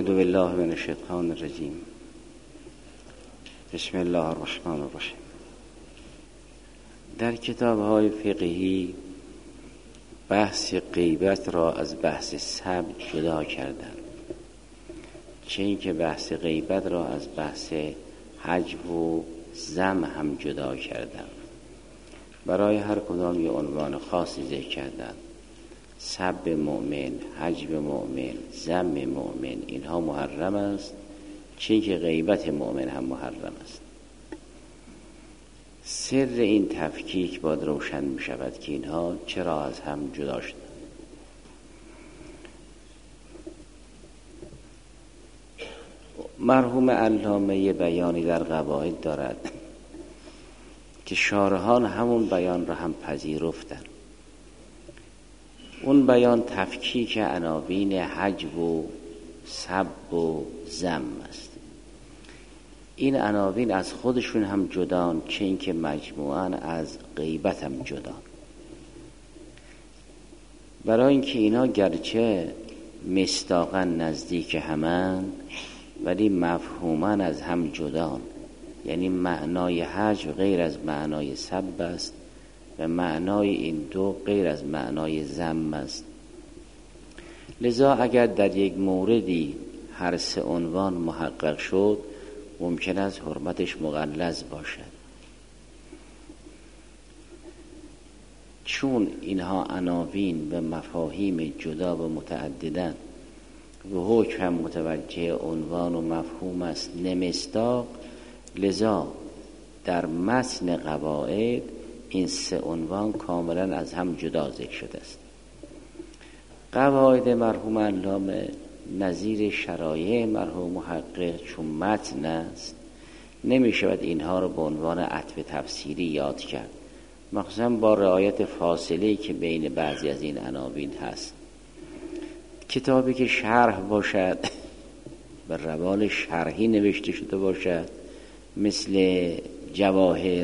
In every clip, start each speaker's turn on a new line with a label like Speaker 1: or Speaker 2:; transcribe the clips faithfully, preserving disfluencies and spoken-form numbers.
Speaker 1: بالله من الشیطان الرجیم. بسم الله الرحمن الرحیم. در کتاب‌های فقهی بحث غیبت را از بحث سب جدا کردند، چه این که بحث غیبت را از بحث حجب و ذم هم جدا کردند. برای هر کدام یه عنوان خاصی ذکر کردند. سب مؤمن، حجب مؤمن، ذم مؤمن، اینها محرم است، چه این که غیبت مؤمن هم محرم است. سر این تفکیک باید روشن می شود که اینها چرا از هم جدا شدند. مرحوم علامه یه بیانی در قواعد دارد که شارحان همون بیان را هم پذیرفتند. اون بیان تفکیک عناوین حجب و سب و ذم است. این عناوین از خودشون هم جدان، چه این که مجموعاً از غیبت هم جدان. برای اینکه اینا گرچه مصداقاً نزدیک همن ولی مفهوماً از هم جدان. یعنی معنای حجب غیر از معنای سب است و معنای این دو غیر از معنای ذم است. لذا اگر در یک موردی هر سه عنوان محقق شد، ممکن است حرمتش مغلظ باشد، چون اینها عناوین و مفاهیم جدا و متعددن و حکم هم متوجه عنوان و مفهوم است نمصداق. لذا در متن قواعد این سه عنوان کاملا از هم جدا ذکر شده است. قواعد مرحوم علامه نظیر شرایع مرحوم محقق چون متن است، نمی شود اینها رو به عنوان عطف تفسیری یاد کرد، مخصوصا با رعایت فاصله که بین بعضی از این عناوین هست. کتابی که شرح باشد به روال شرحی نوشته شده باشد، مثل جواهر،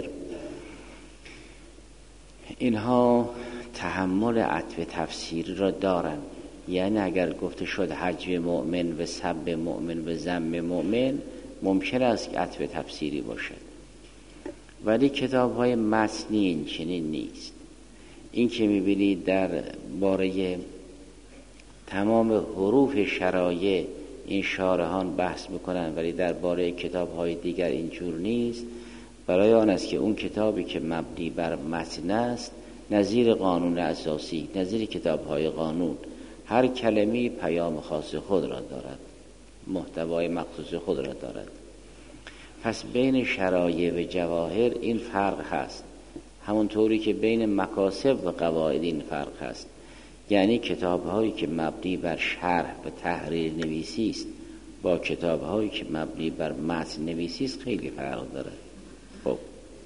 Speaker 1: اینها تحمل عطف تفسیری را دارن. یعنی اگر گفته شد حجب مؤمن و سب مؤمن و ذم مؤمن، ممکن است که عطف تفسیری باشد، ولی کتاب های متنی این چنین نیست. این که میبینید در باره تمام حروف شرایع این شارحان بحث میکنن، ولی در باره کتاب های دیگر اینجور نیست. برای آن است که اون کتابی که مبنی بر متن است، نظیر قانون اساسی، نظیر کتاب های قانون، هر کلمه پیام خاص خود را دارد، محتوای مخصوص خود را دارد. پس بین شرایع و جواهر این فرق هست، همونطوری که بین مکاسب و قواعد این فرق هست. یعنی کتاب هایی که مبنی بر شرح و تحریر نویسی است با کتاب هایی که مبنی بر متن نویسی است خیلی فرق دارد. خب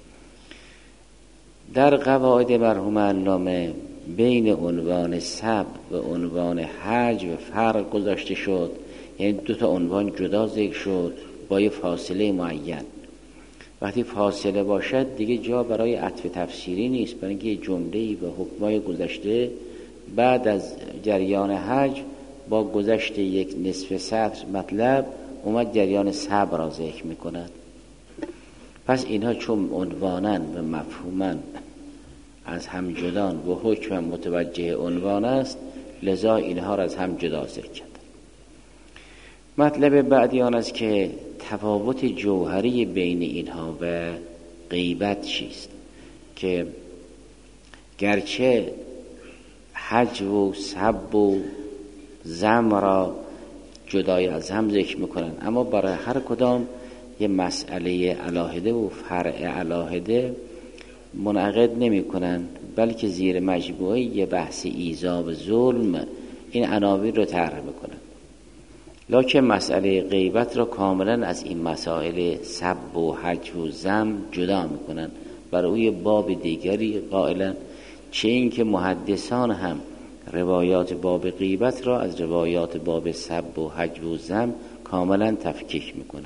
Speaker 1: در قواعد مرحوم علامه بین عنوان سب و عنوان حجب فرق گذاشته شد. یعنی دو تا عنوان جدا ذکر شد با یه فاصله معین. وقتی فاصله باشد دیگه جا برای عطف تفسیری نیست، برای اینکه جمله‌ای به حکمای گذشته بعد از جریان حجب با گذشت یک نصف سطر مطلب اومد جریان سب را ذکر می‌کند. پس اینها چون عنوانن و مفهومن از هم جدان و حکم متوجه عنوان است، لذا اینها را از هم جدا ذکر کرد. مطلب بعدی آن است که تفاوت جوهری بین اینها و غیبت چیست، که گرچه حجب و سب و ذم را جدای از هم ذکر میکنن، اما برای هر کدام یه مسئله علاهده و فرع علاهده منعقد نمی کنن، بلکه زیر مجموعه یه بحث ایذا و ظلم این عناوین رو طرح میکنن. لکن مسئله غیبت را کاملا از این مسائل سب و حجب و ذم جدا میکنن، برای اوی باب دیگری قائلا. چه این که محدثان هم روایات باب غیبت را از روایات باب سب و حجب و ذم کاملا تفکیک میکنن.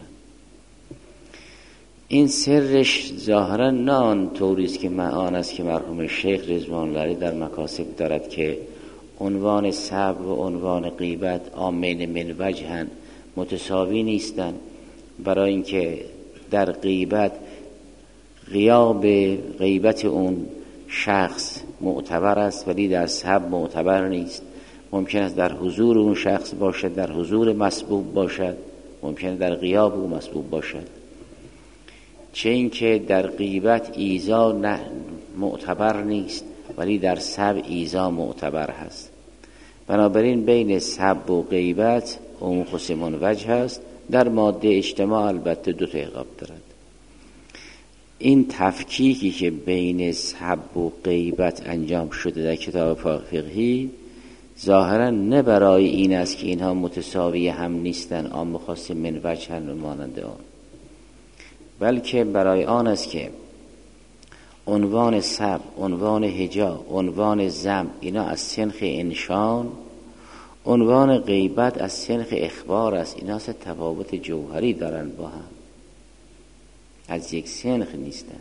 Speaker 1: این سرش ظاهرا نه آن طوریست که آن است که مرحوم شیخ رضوان الله علیه در مکاسب دارد که عنوان سب و عنوان غیبت آمین من وجهن متساوی نیستن، برای اینکه در غیبت غیاب غیبت اون شخص معتبر است ولی در سب معتبر نیست. ممکن است در حضور اون شخص باشد، در حضور مسبوب باشد، ممکن است در غیاب اون مسبوب باشد. چه اینکه در غیبت ایذا نه معتبر نیست ولی در سب ایذا معتبر هست. بنابراین بین سب و غیبت اون خصمان وجه هست. در ماده اجتماع البته دو تا اعقاب دارد. این تفکیکی که بین سب و غیبت انجام شده در کتاب فقهی ظاهرا نه برای این است که اینها متساوی هم نیستن، عام خاص من وجه مانند آن، بلکه برای آن است که عنوان سب، عنوان هجا، عنوان ذم اینا از سنخ انشان، عنوان غیبت از سنخ اخبار است. اینا سه تفاوت جوهری دارن، با هم از یک سنخ نیستن.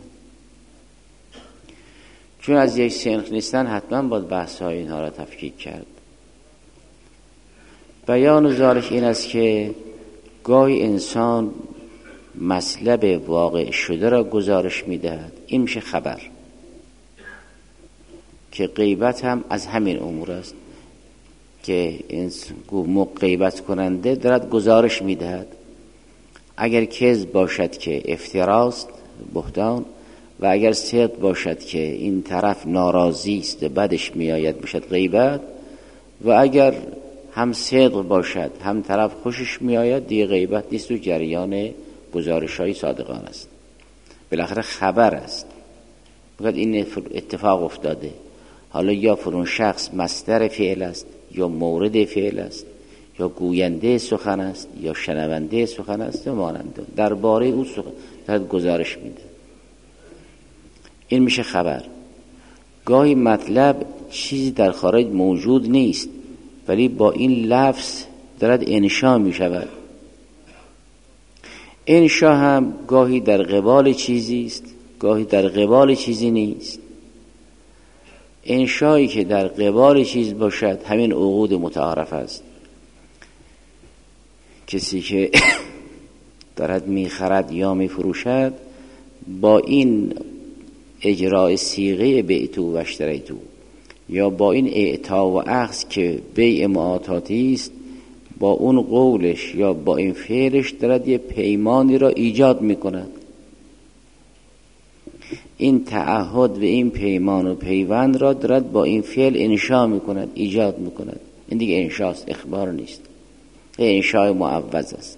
Speaker 1: چون از یک سنخ نیستن حتما باید بحث های اینها را تفکیک کرد. بیان ذالک این است که گاهی انسان مطلب واقع شده را گزارش میدهد، این میشه خبر، که غیبت هم از همین امور است که انسان غیبت کننده دارد گزارش میدهد. اگر کذب باشد که افتراست، بهتان، و اگر صدق باشد که این طرف ناراضی است بدش میآید میشد غیبت، و اگر هم صدق باشد هم طرف خوشش میآید دیگه غیبت نیست و جریان گزارش‌های صادقان است. بالاخره خبر است. بگید این اتفاق افتاده، حالا یا فرون شخص مصدر فعل است یا مورد فعل است یا گوینده سخن است یا شنونده سخن است و مانند درباره او سخن دارد گزارش میده. این میشه خبر. گاهی مطلب چیزی در خارج موجود نیست ولی با این لفظ دارد انشا میشود. انشا هم گاهی در قبال چیزی است، گاهی در قبال چیزی نیست. انشایی که در قبال چیز باشد همین عقود متعارف است. کسی که دارد میخرد یا میفروشد با این اجراء صیغه بیعتو و اشتریتو یا با این اعطا و اخذ که بیع معاطاتی است، با اون قولش یا با این فعلش دارد یه پیمانی را ایجاد میکند. این تعهد و این پیمان و پیوند را دارد با این فعل انشا میکند، ایجاد میکند. این دیگه انشاست، اخبار نیست. این انشای معوض است.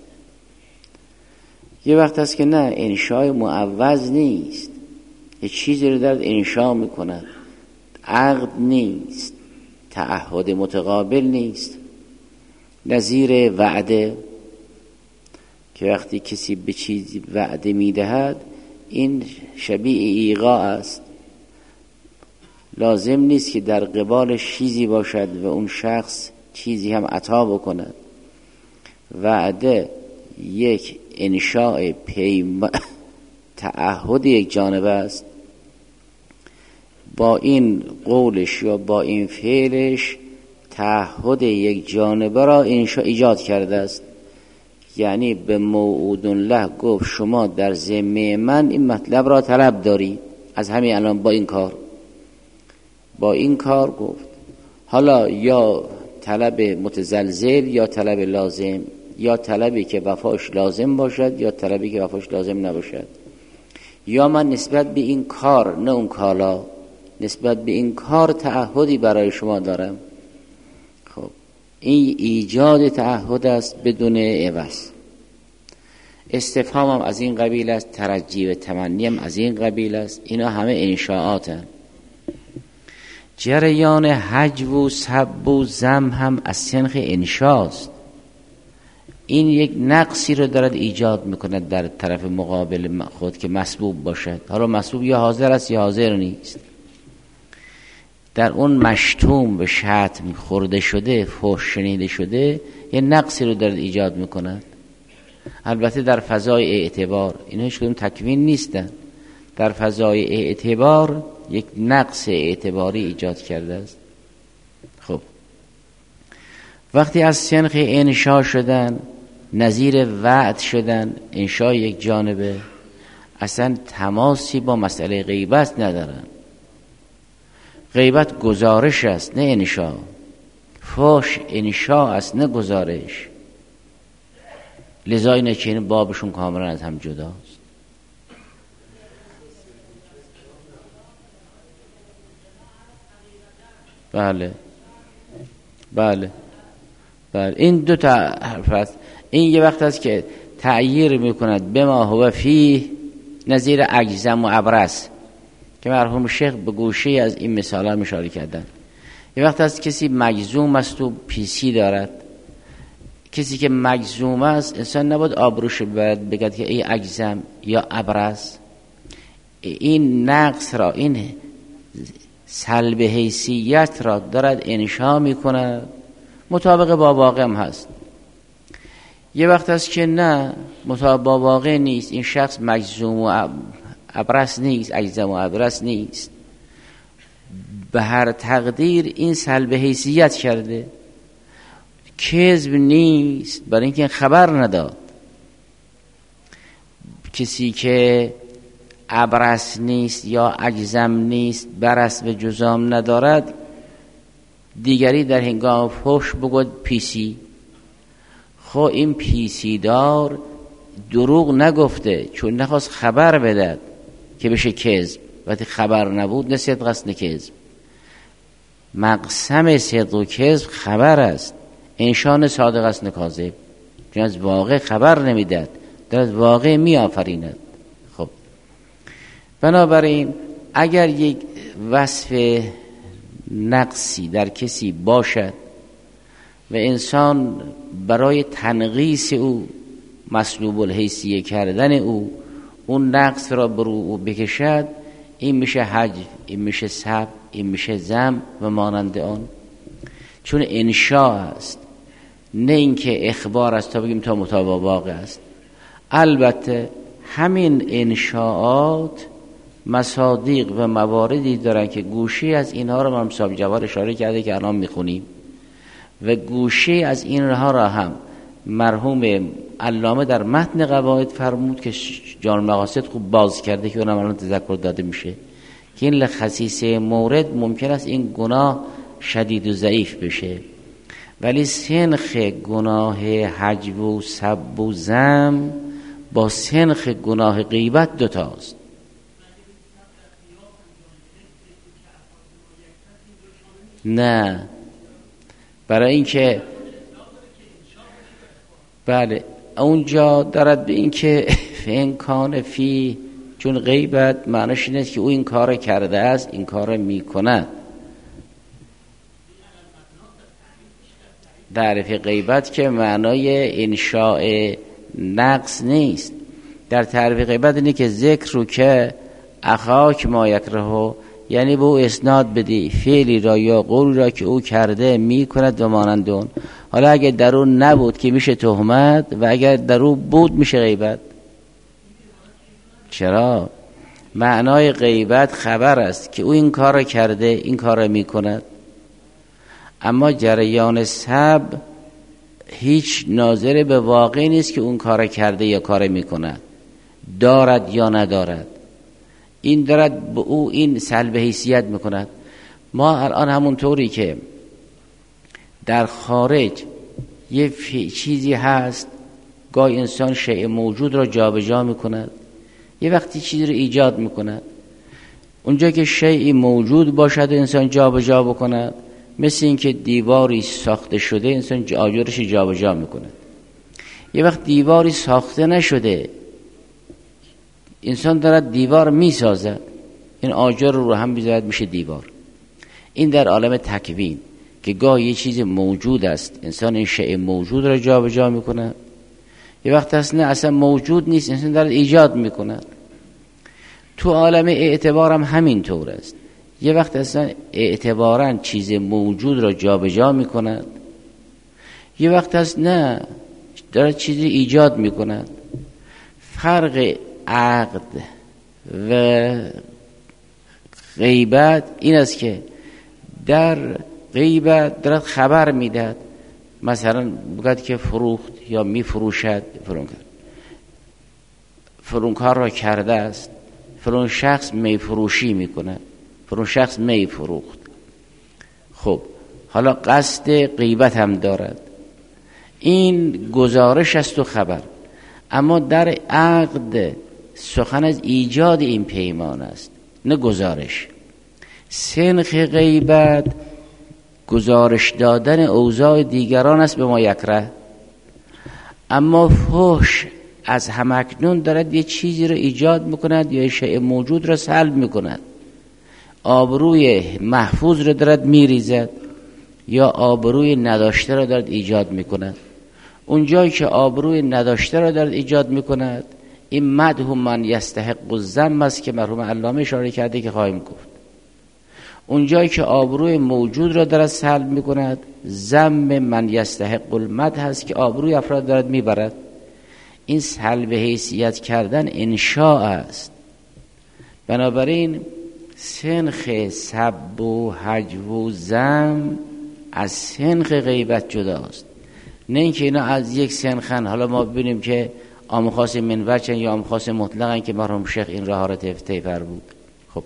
Speaker 1: یه وقت هست که نه، انشای معوض نیست، یه چیزی رو دارد انشا میکند، عقد نیست، تعهد متقابل نیست. نظیر وعده که وقتی کسی به چیزی وعده میدهد این شبیه ایقاع است. لازم نیست که در قبالش چیزی باشد و اون شخص چیزی هم عطا بکند. وعده یک انشاء پیم تعهد یک جانبه است، با این قولش یا با این فعلش تعهد یک جانبه را انشاء ایجاد کرده است. یعنی به موعود له گفت شما در ذمه من این مطلب را طلب دارید، از همین الان با این کار با این کار گفت. حالا یا طلب متزلزل یا طلب لازم، یا طلبی که وفاش لازم باشد یا طلبی که وفاش لازم نباشد. یا من نسبت به این کار، نه اون کالا، نسبت به این کار تعهدی برای شما دارم. خب این ایجاد تعهد است بدون عوض. استفهام هم از این قبیل است، ترجی و تمنی هم از این قبیل است. اینا همه انشاءات هستند. جریان حجو و سب و ذم هم از سنخ انشاست. این یک نقصی رو دارد ایجاد میکند در طرف مقابل خود که مسبوب باشد. حالا مسبوب یا حاضر است یا حاضر نیست. در اون مشتوم به شتم خورده شده، فحش شنیده شده، یه نقصی رو دارد ایجاد میکند. البته در فضای اعتبار، اینا هیچ کدوم تکوین نیستن. در فضای اعتبار یک نقص اعتباری ایجاد کرده است. خب وقتی از سنخ انشا شدن نظیر وعد شدن، انشاء یک جانبه، اصلا تماسی با مسئله غیبت ندارن. غیبت گزارش است نه انشاء، فحش انشاء است نه گزارش. لذا اینه که این بابشون کاملا از هم جداست. بله بله بله این دو تا حرف است. این یه وقت است که تعییر میکند به ما هو فیه نظیر اجزم و ابرس که مرحوم شیخ به گوشه از این مثالا اشاره کردن. یه وقت است کسی مجزوم است و پیسی دارد. کسی که مجزوم است انسان نباید آبروش ببرد بگد که ای اجزم یا ابرس. این نقص را، این سلب حیثیت را دارد انشا میکند، مطابق با واقع هم هست. یه وقت هست که نه، مطابق با واقع نیست، این شخص مجزوم و ابرس نیست، اجزم و ابرس نیست، به هر تقدیر این سلب حیثیت کرده، کذب نیست برای اینکه خبر نداد. کسی که ابرس نیست یا اجزم نیست، برس به جزام ندارد، دیگری در هنگام فحش بگوید پیسی. خب این پیسی دار دروغ نگفته، چون نخواست خبر بدد که بشه کذب. وقتی خبر نبود نه صدق است نه کذب. مقسم صدق و کذب خبر است، انشان صادق است نه کاذب. چون از واقع خبر نمیداد، در از واقع می آفریند. خب بنابراین اگر یک وصف نقصی در کسی باشد و انسان برای تنقیص او، مسلوب الحیثیه کردن او، اون نقص را بر او بکشد، این میشه حجب، این میشه سب، این میشه ذم و مانند آن. چون انشاء است نه اینکه اخبار است تا بگیم تا مطابق واقع است. البته همین انشاءات مصادیق و مواردی دارن که گوشی از اینها را مرحوم صاحب جواد اشاره کرده که الان میخونیم، و گوشی از اینها را هم مرحوم علامه در متن قواعد فرمود که جان مقاصد خوب باز کرده که اونم الان تذکر داده میشه که این لخصیصه مورد ممکن است این گناه شدید و ضعیف بشه، ولی سنخ گناه حجب و سب و ذم با سنخ گناه غیبت دوتاست. نه، برای اینکه بله اونجا دارد به اینکه فانکان فی، چون غیبت معنیش اینه که او این کار کرده است، این کار میکنه. تعریف غیبت که معنای انشاء نقص نیست. در تعریف غیبت اینه که ذکر رو که اخاک ما یکرهو، یعنی به او اسناد بدی فعلی را یا قولی را که او کرده میکند و مانند اون. حالا اگر در اون نبود که میشه تهمت، و اگر در اون بود میشه غیبت. چرا؟ معنای غیبت خبر است که او این کار کرده، این کار میکند. اما جریان سب هیچ ناظر به واقع نیست که اون کار کرده یا کار میکند، دارد یا ندارد. این دارد به او این سلب حیثیت میکند. ما الان همونطوری که در خارج یه چیزی هست، گاهی انسان شیء موجود را جابجا میکند، یه وقتی چیزی رو ایجاد میکند. اونجا که شیء موجود باشد و انسان جابجا بکند، مثل این که دیواری ساخته شده انسان آجرش جابجا میکند. یه وقت دیواری ساخته نشده، انسان دارد دیوار میسازد، این آجر رو هم میذارد میشه دیوار. این در عالم تکوین که گاه یه چیز موجود است، انسان این شیء موجود را جابجا میکنه. یه وقت هست نه اصلا موجود نیست، انسان دارد ایجاد میکنه. تو عالم اعتبار هم همین طور است. یه وقت اصلا اعتباراً چیز موجود را جابجا میکنه، یه وقت هست نه دارد چیزی ایجاد میکنه. فرق عقد و غیبت این است که در غیبت دارد خبر میدهد، مثلا بگد که فروخت یا می فروشد، فلان کرد، فلان کار را کرده است، فلان شخص می فروشی میکنه، فلان شخص می فروخت. خب حالا قصد غیبت هم دارد، این گزارش است و خبر. اما در عقد سخن از ایجاد این پیمان است، نه گزارش. سنخ غیبت گزارش دادن اوضاع دیگران است به ما یکره، اما فحش از همکنون دارد یه چیزی را ایجاد میکند یا شیء موجود را سلب میکند، آبروی محفوظ را دارد میریزد یا آبروی نداشته را دارد ایجاد میکند. اون جایی که آبروی نداشته را دارد ایجاد میکند، این مدح من یستحق الذم است که مرحوم علامه اشاره کرده که خواهیم گفت. اون جایی که آبروی موجود را دارد سلب میکند، ذم من یستحق المدح است که آبروی افراد دارد میبرد. این سلب حیثیت کردن انشاء است. بنابراین سنخ سب و هجو و ذم از سنخ غیبت جداست. نه اینکه اینا از یک سنخن. حالا ما ببینیم که عام خاص منوچن یا عام خاص مطلقن که مرحوم شیخ این راه را تفر بود. خب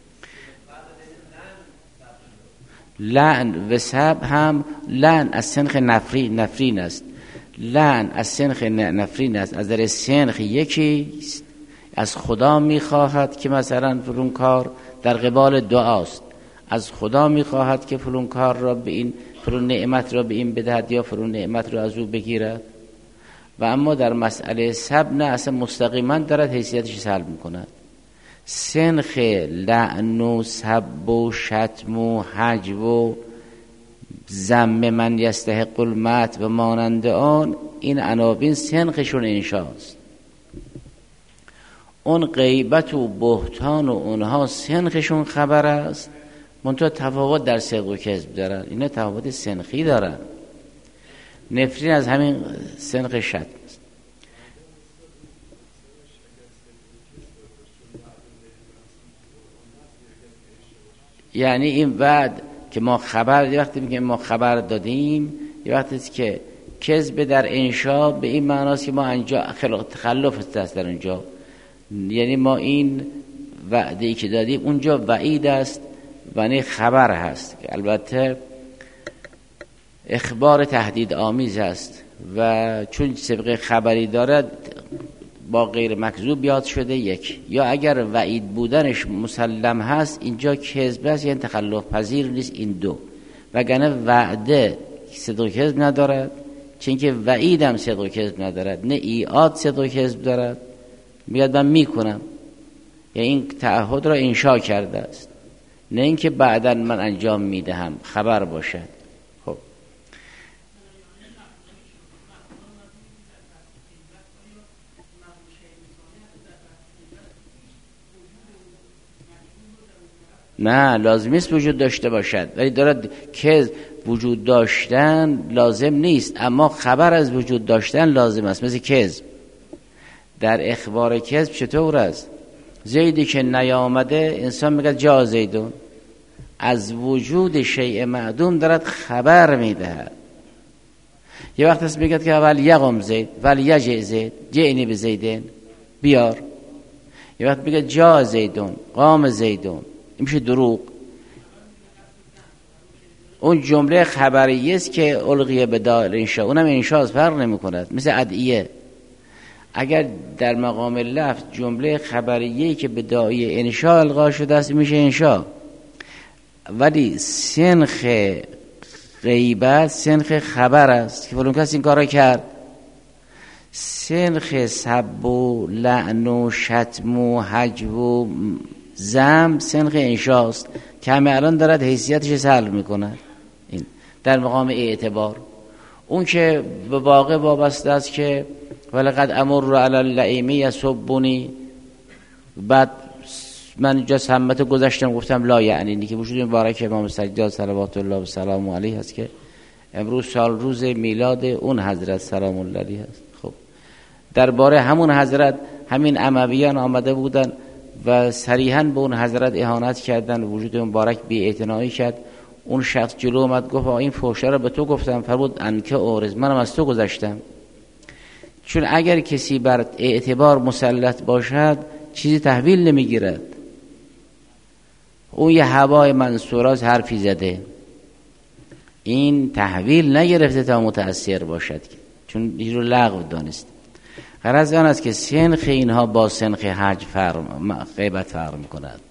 Speaker 1: لعن و سب هم، لعن از سنخ نفری نفرین است، لعن از سنخ نفرین است. از در سنخ یکی از خدا میخواهد که مثلا فلان کار در قبال دعاست، از خدا میخواهد که فلان کار را به این، فلان نعمت را به این بدهد یا فلان نعمت را از او بگیرد. و اما در مسئله سب نه، اصلا مستقیما دارد حیثیتش سلب میکند. سنخ لعن و سب و شتم و هجو و ذم من یستحق المدح و مانند آن، این عناوین سنخشون انشاست. اون غیبت و بهتان و اونها سنخشون خبر است، منتها تفاوت در صدق و کذب دارن. اینا تفاوت سنخی دارن. نفرین از همین سنخ شتم است. یعنی این وعد که ما خبر، یه وقتی میگیم ما خبر دادیم، یه وقتی است که کذب در انشا به این معناست که ما انجا تخلف است در اونجا. یعنی ما این وعده‌ای که دادیم اونجا وعید است و نه خبر هست، که البته اخبار تهدید آمیز است و چون سابقه خبری دارد با غیر مکذوب یاد شده یک، یا اگر وعید بودنش مسلم هست اینجا کذب است، یعنی تخلف پذیر نیست این دو. وگرنه وعده صدق و کذب ندارد، چون که وعید هم صدق و کذب ندارد، نه ایعاد صدق و کذب دارد. میاد من میکنم، یعنی این تعهد را انشا کرده است، نه اینکه بعداً من انجام میدهم خبر باشد. خب نه لازم است وجود داشته باشد، ولی دارد که وجود داشتن لازم نیست، اما خبر از وجود داشتن لازم است. مثل کذب، در اخبار کذب چطور است؟ زیدی که نیامده انسان میگه جا زیدون، از وجود شیء معدوم دارد خبر میدهد. یه وقت است میگه که اول یقم زید ولی یجع زید جعنی به زیدین بیار. یه وقت میگه جا زیدون قام زیدون، این میشه دروغ. اون جمله خبریه است که القیه به دار انشاء، اونم انشاء فرق نمی کند، مثل ادعیه. اگر در مقام لفظ جمله خبریه‌ای که به داعی انشاء القا شده است میشه انشاء، ولی سنخ غیبت سنخ خبر است که فلان کس این کارا کرد. سنخ سب و لعن و شتم و هجو و ذم سنخ انشاست که همه الان دارد حیثیتش سلب میکنه. این در مقام اعتبار. اون که به واقع وابسته است که ولقد امر علی اللئیم یسبونی، بعد من اینجا سمت گذاشتم گفتم لا یعنی که وجود مبارک امام سجاد صلوات الله و سلام علیه هست که امروز سال روز میلاد اون حضرت سلام الله علیه هست. خب درباره همون حضرت همین امویان آمده بودن و صریحاً به اون حضرت اهانت کردن، وجود مبارک بی اعتنایی کرد. اون شخص جلو اومد گفت این فحشه رو به تو گفتم، فرمود انکه اورز، منم از تو گذشتم. چون اگر کسی بر اعتبار مسلط باشد چیزی تحویل نمیگیرد. اون یه هوای منصوراز حرفی زده، این تحویل نگرفته تا متأثر باشد، چون این رو لغو دانست. غرض آن است که سنخ اینها با سنخ حج فرق غیبت فرق میکند.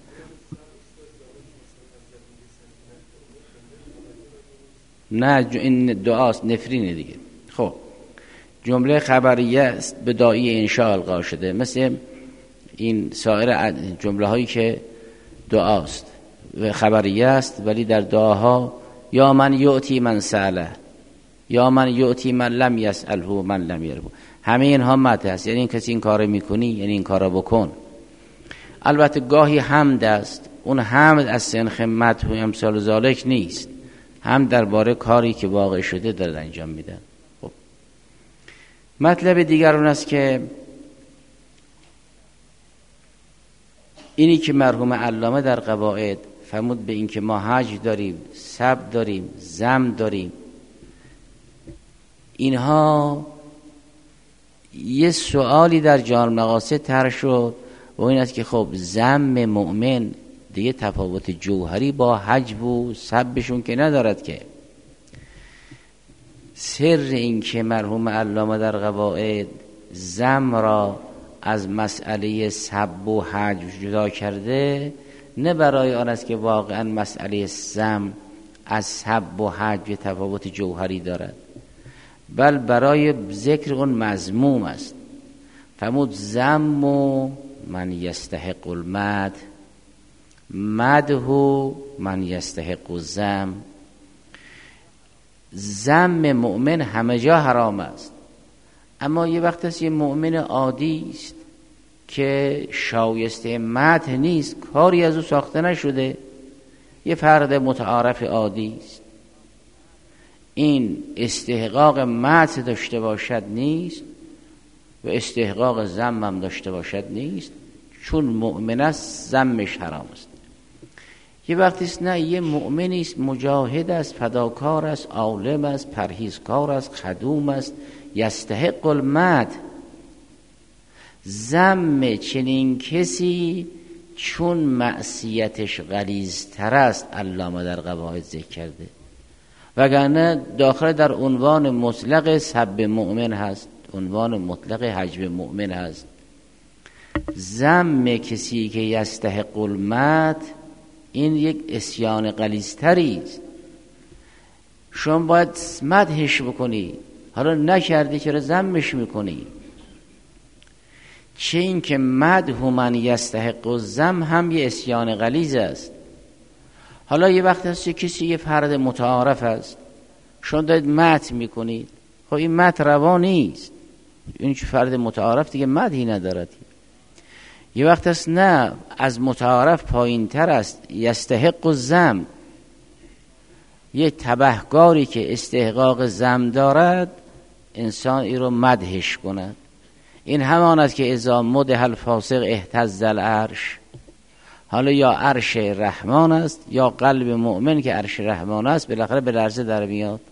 Speaker 1: نه این دعاست، نفرینه دیگه. خب جمله خبریه است به داعی انشاء القا شده، مثل این سایر جمله هایی که دعاست و خبریه است، ولی در دعاها یا من یعطی من سأله، یا من یعطی من لم یسأله من لم یره، همه اینها مد هست، یعنی این کسی این کار میکنی یعنی این کار بکن. البته گاهی حمد است، اون حمد از سنخ مد و امثال ذالک نیست، هم درباره کاری که واقع شده دارد انجام میدن. خب مطلب دیگر اون است که اینی که مرحوم علامه در قواعد فرمود به این که ما حج داریم، سب داریم، زم داریم، اینها یه سوالی در جامع مقاصد طرح شد و این است که خب زم مؤمن دیگه تفاوت جوهری با حج و سبشون که ندارد که. سر این که مرحوم علامه در قواعد زم را از مسئله سب و حج جدا کرده نه برای آن است که واقعا مسئله زم از سب و حج تفاوت جوهری دارد، بل برای ذکر اون مذموم است. فرمود زم و من یستحق المد، مدح من یستحق الذم. ذم مؤمن همه جا حرام است، اما یه وقت است یه مؤمن عادی است که شایسته مدح نیست، کاری از او ساخته نشده، یه فرد متعارف عادی است، این استحقاق مدح داشته باشد نیست و استحقاق ذم هم داشته باشد نیست، چون مؤمن است ذمش حرام است. یه وقتی است نه، یه مؤمنی است، مجاهد است، فداکار است، عالم است، پرهیزکار است، خدوم است، یستحق المدح. ذم چنین کسی چون معصیتش غلیظتر است علامه در قواعد ذکر کرده، وگرنه داخل در عنوان مطلق سب مؤمن هست، عنوان مطلق حجب مؤمن هست. ذم کسی که یستحق المدح این یک عصیان غلیظتری است، شما باید مدحش بکنی، حالا نکردی چرا ذمش میکنی؟ چه این که مدح من یستحق الذم هم یه عصیان غلیظ است. حالا یه وقت هست که کسی یه فرد متعارف است، شما دارید مدح میکنید، خب این مدح روا نیست، این چه فرد متعارف دیگه مدحی ندارد. یه وقت هست نه، از متعارف پایین تر است، یستحق الذم، یه تبهکاری که استحقاق ذم دارد انسان این رو مدحش کند. این همان است که اذا مدح الفاسق اهتز العرش. حالا یا عرش رحمان است یا قلب مؤمن که عرش رحمان است بالاخره به لرزه در میاد.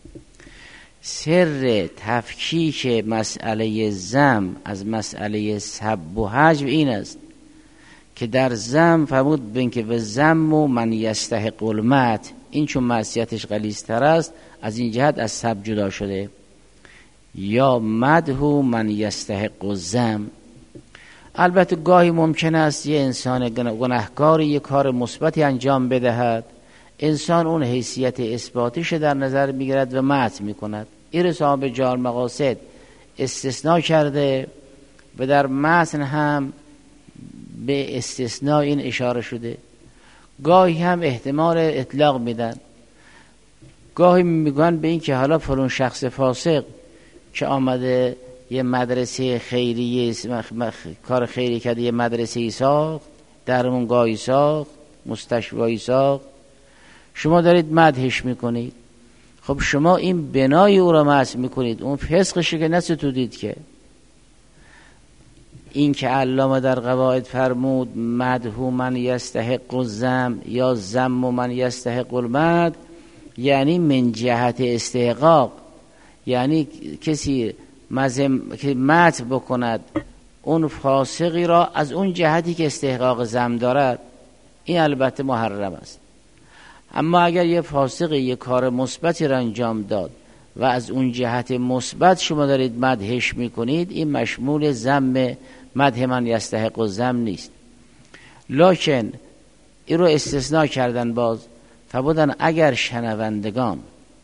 Speaker 1: سر تفکیک مسئله ذم از مسئله سب و حجب این است که در ذم فرمود بین که و ذم و من یستحق المدح، این چون معصیتش غلیظتر است از این جهت از سب جدا شده، یا مدح من یستحق الذم. البته گاهی ممکن است یه انسان گناهکاری یه کار مثبتی انجام بدهد، انسان اون حیثیت اثباتیش در نظر میگیرد و مدح میکند. این صاحب جامع مقاصد استثناء کرده و در متن هم به استثناء این اشاره شده. گاهی هم احتمال اطلاق میدن، گاهی میگن به این که حالا فلان شخص فاسق که آمده یه مدرسه خیریه کار خیری کرده، یه مدرسه ساخت، درمونگاهی ساخت، مستشفایی ساخت، شما دارید مدحش میکنید. خب شما این بنای او را مدح میکنید، اون فسقش که نستودید که. این که علامه در قواعد فرمود مدح من یستحق الذم یا ذم من یستحق المدح، یعنی من جهت استحقاق، یعنی کسی مذم که مدح بکند اون فاسقی را از اون جهتی که استحقاق ذم دارد، این البته محرم است. اما اگر یه فاسقی یه کار مثبتی را انجام داد و از اون جهت مثبت شما دارید مدحش میکنید، این مشمول ذم مدح من یستحق الذم نیست. لکن این رو استثناء کردن باز، فرمودن اگر شنوندگان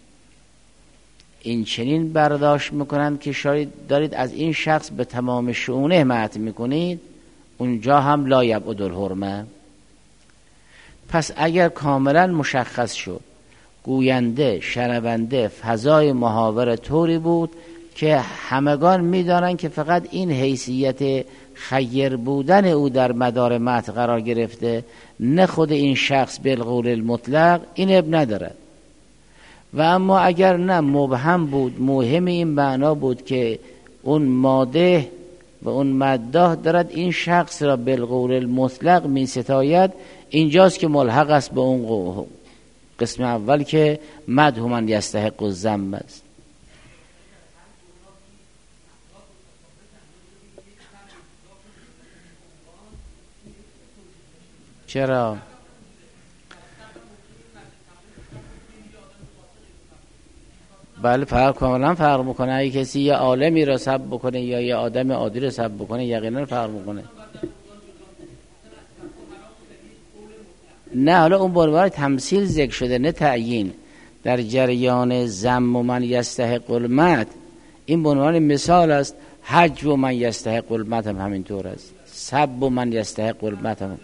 Speaker 1: این چنین برداشت میکنند که شاید دارید از این شخص به تمام شؤونه مدح میکنید، اونجا هم لا یبعد الحرمه. پس اگر کاملا مشخص شد گوینده شنونده فضای محاوره طوری بود که همگان میدانند که فقط این حیثیت خیر بودن او در مدار متن قرار گرفته، نه خود این شخص بالقول المطلق، این اب ندارد. و اما اگر نه مبهم بود، مهم این معنا بود که اون ماده و اون مداح دارد این شخص را بالقول المطلق می ستاید، اینجاست که ملحق است به اون قسم اول که مدح من یستحق الذم است. چرا؟ بله فرق کاملا فرق میکنه. اگه کسی یه عالمی را سب بکنه یا یه آدم عادی را سب بکنه یقینا فرق میکنه. نه حالا اون بروار تمثیل ذکر شده نه تعیین. در جریان ذم و من یستحق المدح این به عنوان مثال است. حج و من یستحق المدح هم همینطور است. سب و من یستحق المدح هم.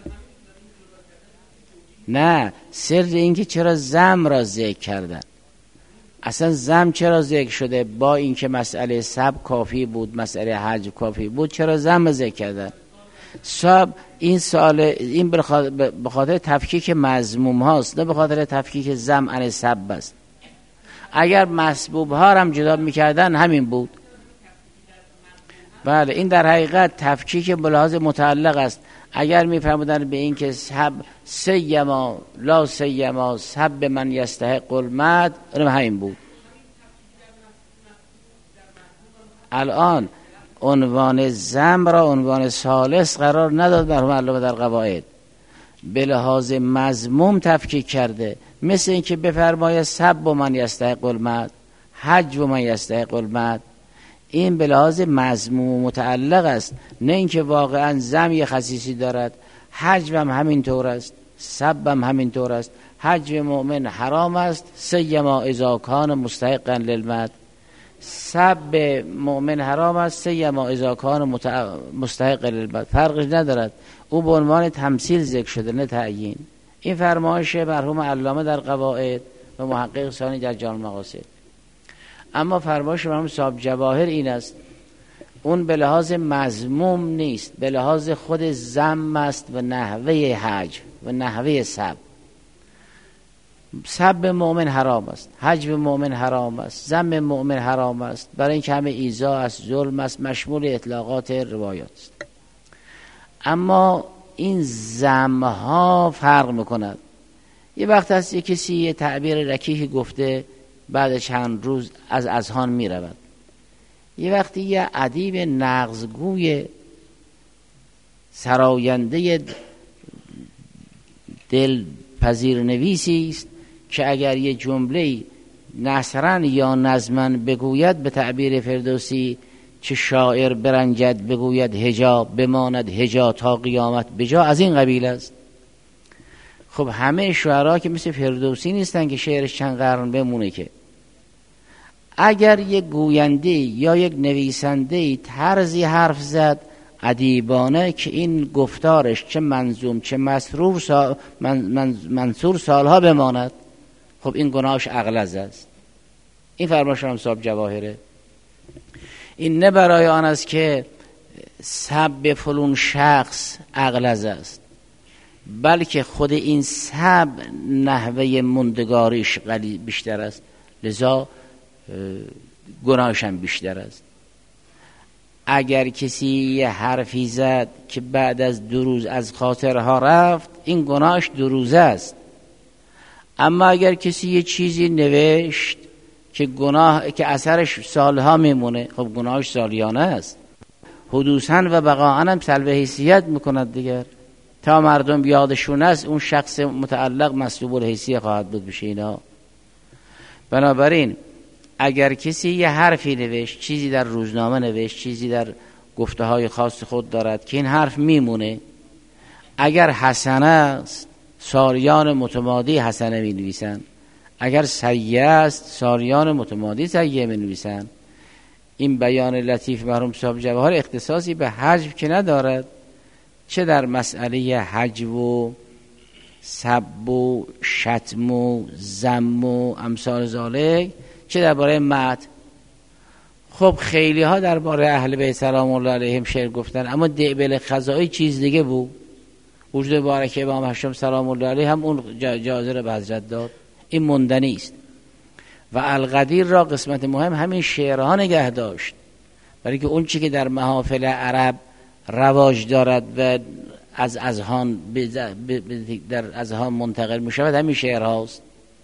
Speaker 1: نه سر این که چرا ذم را ذکر کردن، اصلا ذم چرا ذکر شده؟ با اینکه مسئله سب کافی بود، مسئله حج کافی بود، چرا ذم ذکر کردن؟ سب این سوال این به خاطر تفکیک مذموم هاست، نه به خاطر تفکیک ذم عن سب است. اگر مسبوب ها هم جدا میکردن همین بود. بله این در حقیقت تفکیک بلحاظ متعلق است. اگر میفرمودن به این که سب سیما لا سیما سب من یستحق المدح، همین بود. الان عنوان ذم را عنوان ثالث قرار نداد مرحوم علامه در قواعد، به لحاظ مذموم تفکیک کرده. مثل این که بفرماید سب من یستحق المدح، حج من یستحق المدح، این به لحاظ مذموم متعلق است، نه اینکه واقعا ذم یه خصیصی دارد. حج هم همین طور است، سب هم همین طور است. حج مؤمن حرام است سیما اذا کان مستحقا للمدح، سب مؤمن حرام است سیما اذا کان مستحق للمدح، فرقش ندارد. او به عنوان تمثیل ذکر شده نه تعیین. این فرمایش مرحوم علامه در قواعد و محقق ثانی در جامع المقاصد. اما فرمایش مرحوم صاحب جواهر این است، اون به لحاظ مذموم نیست، به لحاظ خود ذم است و نحوه حج و نحوه سب. سب مؤمن حرام است، حج مؤمن حرام است، ذم مؤمن حرام است، برای اینکه همه ایذا است، ظلم است، مشمول اطلاقات روایات است. اما این ذم ها فرق میکند. یه وقت هست یه کسی یه تعبیر رکیحی گفته، بعد چند روز از اذهان می رود. یه وقتی یه ادیب نغزگوی سراینده دلپذیر نویسی است که اگر یه جمله نثرن یا نظمن بگوید، به تعبیر فردوسی چه شاعر برنجد بگوید هجا بماند هجا تا قیامت بجا، از این قبیل است. خب همه شعرها که مثل فردوسی نیستن که شعرش چند قرن بمونه. که اگر یک گوینده یا یک نویسنده طرزی حرف زد ادیبانه که این گفتارش چه منظوم چه مسرور سال من من منصور سالها بماند، خب این گناهش اغلظ است. این فرمایش هم صاحب جواهره. این نه برای آن است که سب فلون شخص اغلظ است، بلکه خود این سب نحوه مندگاریش قلیل بیشتر است، لذا گناهش هم بیشتر است.
Speaker 2: اگر کسی یه حرفی زد که بعد از دو روز از خاطرها رفت، این گناهش دو روزه است. اما اگر کسی یه چیزی نوشت که گناه که اثرش سالها میمونه، خب گناهش سالیانه است. حدوثاً و بقاءً هم سلب حیثیت میکند دیگر، تا مردم یادشون است اون شخص متعلق مسلوب الحیثیه خواهد بود بشه اینا. بنابراین اگر کسی یه حرفی نوشت، چیزی در روزنامه نوشت، چیزی در گفته های خاص خود دارد که این حرف میمونه، اگر حسنه است سالیان متمادی حسنه می نویسن، اگر سیئه است سالیان متمادی سیئه می نویسن. این بیان لطیف مرحوم صاحب جواهر اختصاصی به حجو که ندارد، چه در مسئله حجو و سب و شتم و ذم و امثال ذالک، چه درباره مدح. خب خیلی ها درباره اهل بیت سلام الله علیهم شعر گفتن، اما دعبل خزائی چیز دیگه بود. وجود مبارک امام هشتم سلام الله علیه هم اون جایزه را به حضرت داد، این موندنی است. و القدیر را قسمت مهم همین شعرها نگه داشت، برای که اون چی که در محافل عرب رواج دارد و از اذهان در اذهان منتقل می شود همین شعرهاست.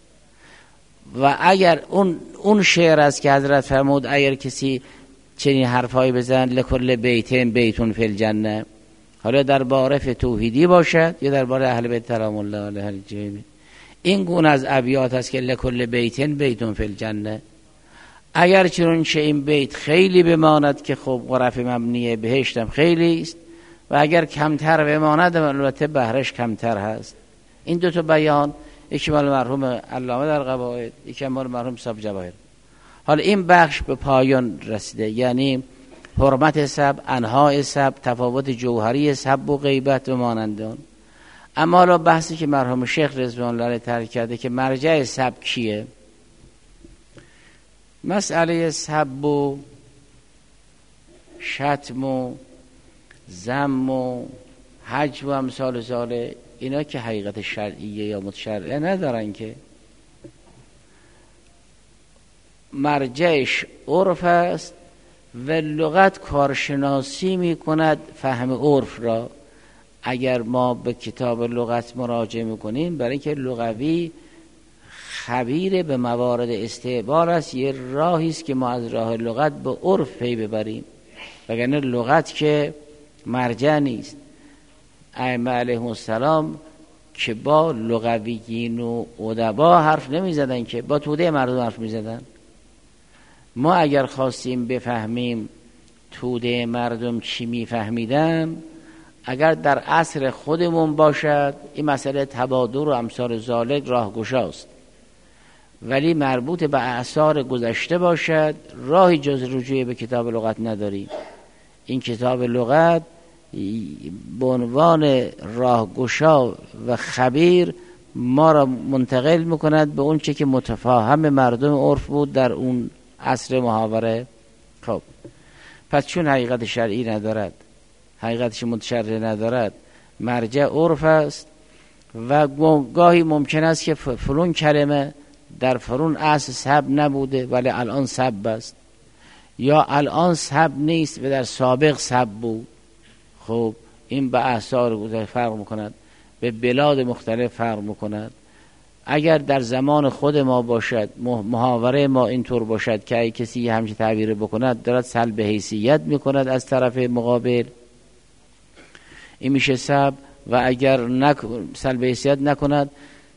Speaker 2: و اگر اون اون شعر است که حضرت فرمود اگر کسی چنین حرفایی بزن لکل بیتین بیتون فی الجنه، حالا در باره توحیدی باشد یا در باره اهل بیت سلام الله علیهم، این گونه از ابیات است که لکل بیتین بیتون فی الجنه. اگر چنانچه این بیت خیلی بماند که خب غرف مبنیه بهشتم خیلی است، و اگر کمتر بماند البته بهرش کمتر هست. این دو تا بیان، یکی مال مرحوم علامه در قواعد، یکی مال مرحوم صاحب جواهر. حالا این بخش به پایان رسیده، یعنی حرمت سب، انواع سب، تفاوت جوهری سب و غیبت و مانندان. اما حالا بحثی که مرحوم شیخ رضوان الله علیه طرح کرده که مرجع سب کیه، مسئله سب و شتم و ذم و حجو و امثال ذالک، اینا که حقیقت شرعیه یا متشرعه ندارن، که مرجعش عرف است و لغت کارشناسی می کند فهم عرف را. اگر ما به کتاب لغت مراجعه میکنیم، برای اینکه لغوی خبیر به موارد استعبار است، یه راهی است که ما از راه لغت به عرف پی ببریم، وگرنه لغت که مرجع نیست. ائمه علیهم السلام که با لغویین و ادبا حرف نمی زدن، که با توده مردم حرف می زدن. ما اگر خواستیم بفهمیم توده مردم چی می فهمیدن، اگر در عصر خودمون باشد این مسئله تبادر و امثال ذالک راهگشاست، ولی مربوط به اعصار گذشته باشد راهی جز رجوع به کتاب لغت نداریم. این کتاب لغت به عنوان راهگشا و خبیر ما را منتقل میکند به اون چه که متفاهم مردم عرف بود در اون عصر محاوره. خب پس چون حقیقت شرعی ندارد، حقیقتش متشرع ندارد، مرجع عرف است و گاهی ممکن است که فلون کلمه در فرون اصل سب نبوده ولی الان سب است، یا الان سب نیست و در سابق سب بود. خب این به احسار فرق میکند، به بلاد مختلف فرق میکند. اگر در زمان خود ما باشد، محاوره ما اینطور باشد که ای کسی همچین تعبیر بکند دارد سلب حیثیت میکند از طرف مقابل، این میشه سب. و اگر نک... سلب حیثیت نکند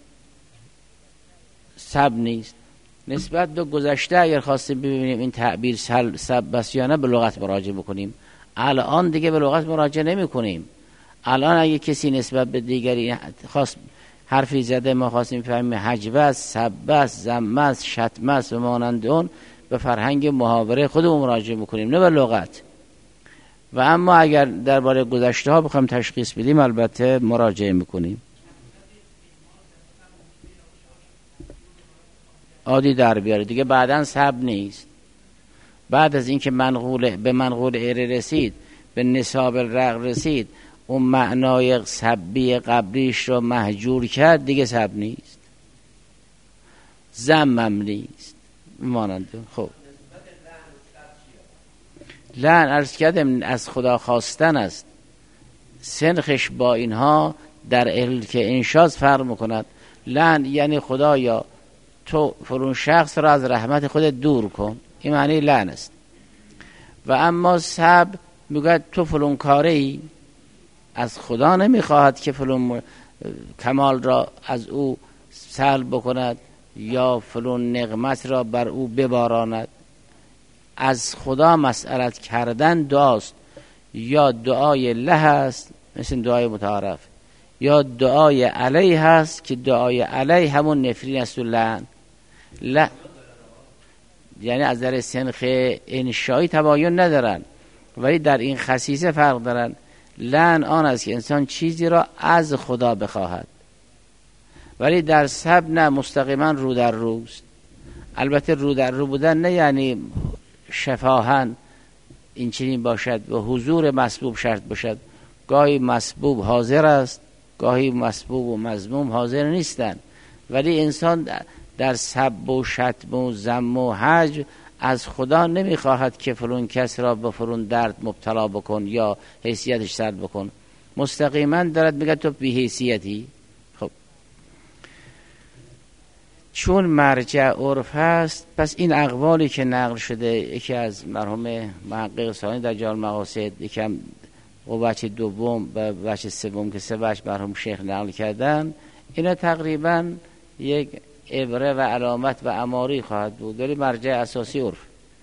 Speaker 2: سب نیست. نسبت به گذشته اگر خواستیم ببینیم این تعبیر سب بس یا نه، به لغت مراجعه بکنیم. الان دیگه به لغت مراجعه نمی کنیم. الان اگه کسی نسبت به دیگری خواست حرفی زده، ما خواستیم فهمیم حجبه است، سب است، ذم است، شتم است و مانند اون، به فرهنگ محاوره خودمون مراجعه بکنیم، نه به لغت. و اما اگر درباره گذشته ها بخوایم تشخیص بدیم البته مراجعه میکنیم. عادی در بیاره دیگه، بعداً سب نیست. بعد از اینکه منقول به منقول اره رسید، به نصاب الرق رسید، اون معنای سبی قبلیش رو محجور کرد، دیگه سب نیست، ذمم نیست مانند. خب لعن عرض کردم از خدا خواستن است، سنخش با اینها در علت انشاز فرق میکند. لعن یعنی خدایا تو فلان شخص را از رحمت خودت دور کن، این معنی لعن است. و اما سب میگه تو فلان کاری از خدا نمیخواهد که فلان کمال را از او سلب بکند یا فلان نعمت را بر او بباراند. از خدا مسئلت کردن دعاست، یا دعای له است مثل دعای متعارف، یا دعای علیه هست که دعای علیه همون نفرین است و لعن. لا یعنی از در سنخ انشایی تباین ندارن، ولی در این خصیصه فرق دارن. لعن آن است که انسان چیزی را از خدا بخواهد، ولی در سب نه، مستقیما رو در روست. البته رو در رو بودن نه یعنی شفاهن این چنین باشد و حضور مسبوب شرط باشد. گاهی مسبوب حاضر است، گاهی مسبوب و مذموم حاضر نیستند، ولی انسان در سب و شتم و ذم و هجو از خدا نمیخواهد که فلان کس را به فلان درد مبتلا بکن یا حیثیتش سلب بکن. مستقیما دارد میگه تو بی حیثیتی. خب چون مرجع عرف هست، پس این اقوالی که نقل شده، یکی از مرحوم محقق ثانی در جامع المقاصد، یکم و بچه دوم و بچه سوم که سه بچه مرحوم شیخ نقل کردن، اینا تقریبا یک عبره و علامت و اماری خواهد بود، ولی مرجع اساسی عرف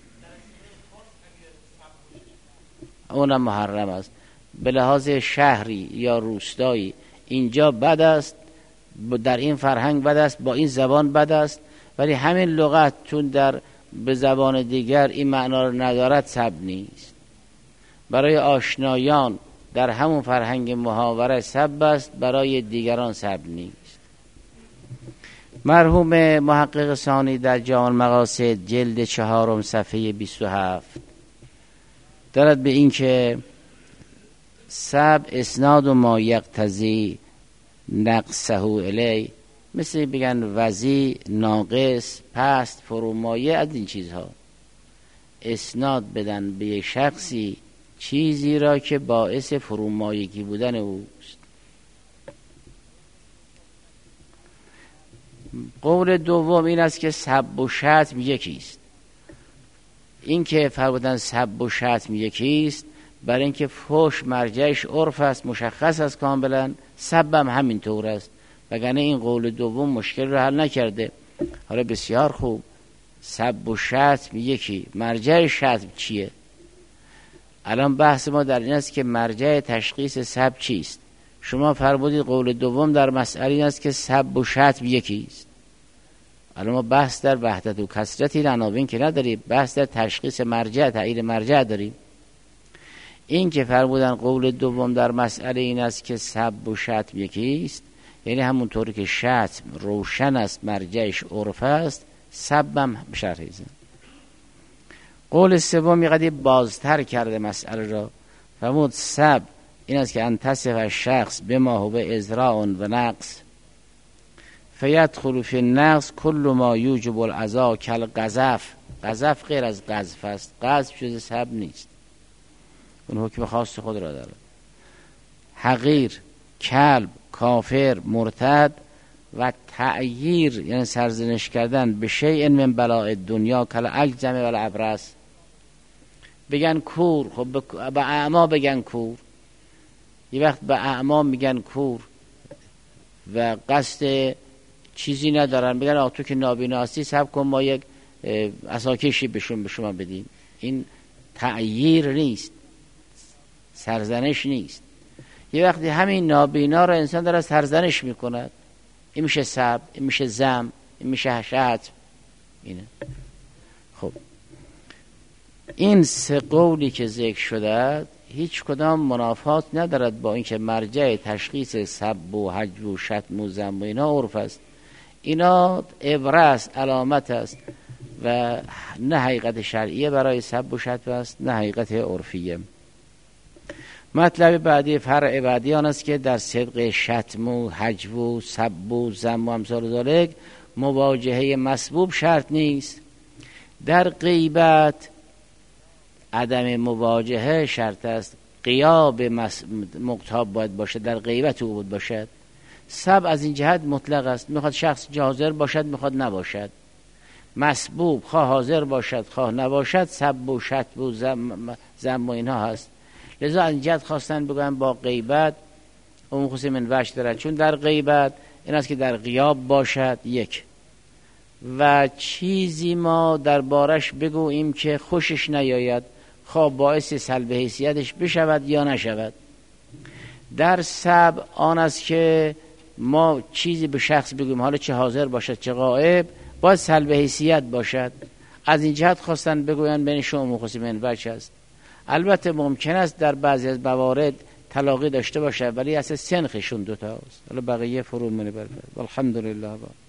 Speaker 2: اونم محرم است. به لحاظ شهری یا روستایی اینجا بد است، در این فرهنگ بد است، با این زبان بد است، ولی همین لغت چون در به زبان دیگر این معنا رو ندارد سب نیست. برای آشنایان در همون فرهنگ محاوره سب است، برای دیگران سب نیست. مرحوم محقق ثانی در جامع المقاصد جلد چهارم صفحه بیست و هفت دارد به این که سب اسناد و ما یقتضی نقصه الی، مثل بگن وضی، ناقص، پست، فرومایه، از این چیزها اسناد بدن به یک شخصی چیزی را که باعث فرومایگی بودن اوست. قول دوم این است که سب و شتم یکیست. این که فرمودن سب و شتم یکیست برای اینکه فحش مرجعش عرف است، مشخص است کاملا، سب هم همین طور است، وگرنه این قول دوم مشکل رو حل نکرده. حالا بسیار خوب، سب و شتم یکی، مرجع شتم چیه؟ الان بحث ما در این است که مرجع تشخیص سب چیست. شما فرمودید قول دوم در مسئله این است که سب و شتم یکیست. الان ما بحث در وحدت و کثرت این عناوین که نداریم، بحث در تشخیص مرجع، تعیین مرجع داریم. این که فرمودن قول دوم در مسئله این است که سب و شتم یکیست، یعنی همونطوری که شتم روشن است مرجعش عرف است، سب هم شرحی زن. قول سوم یقدر بازتر کرده مسئله را، فرمود سب این است که انتصف شخص به ما هو به ازراع و نقص فیدخل فی النقص کل ما یوجب العزا کل قذف. قذف غیر از قذف است، قذف جز سب نیست، اون حکم خاص خود را دارد. حقیر، کلب، کافر، مرتد و تعییر یعنی سرزنش کردن به شیء من بلاء دنیا کل اجزم و الابرص. بگن کور، خب به اعما بگن کور، یه وقت به اعما میگن کور و قصد چیزی ندارن، بگن آه تو که نابینا هستی سب کن ما یک عصاکشی بهشون به شما بدیم. این تعییر نیست، سرزنش نیست. یه وقتی همین نابینا رو انسان داره سرزنش میکند، این میشه سب، این میشه ذم، این میشه شتم. اینه. خب این سه قولی که ذکر شده هیچ کدام منافات ندارد با اینکه مرجع تشخیص سب و حجب و شتم و ذم و اینا عرف است. اینا عبره است، علامت است و نه حقیقت شرعیه برای سب و شتم است، نه حقیقت عرفیه. مطلب بعدی فرع بعدی آن است که در صدق شتم و حجب و سب و ذم و امثال ذالک مواجهه مسبوب شرط نیست. در غیبت عدم مواجهه شرط است، غیاب مقتاب باید باشد، در غیبت او بود باشد. سب از این جهت مطلق است، میخواد شخص حاضر باشد میخواد نباشد. مسبوب خواه حاضر باشد خواه نباشد، سب و شتم و زم, زم و اینها هست. لذا از این جهت خواستن بگویم با غیبت اون خصوصی من وجه دارد، چون در غیبت این است که در غیاب باشد یک، و چیزی ما در بارش بگوییم که خوشش نیاید، خواه باعث سلب حیثیتش بشود یا نشود. در سب آن است که ما چیزی به شخص بگوییم، حالا چه حاضر باشد چه غائب، باید سلب حیثیت باشد. از این جهت خواستن بگوین بین شما خصوصی من وجه است. البته ممکن است در بعضی از موارد تلاقی داشته باشه، ولی اصلا سنخشون دوتا است. حالا بقیه فرو منه برفت. والحمدلله.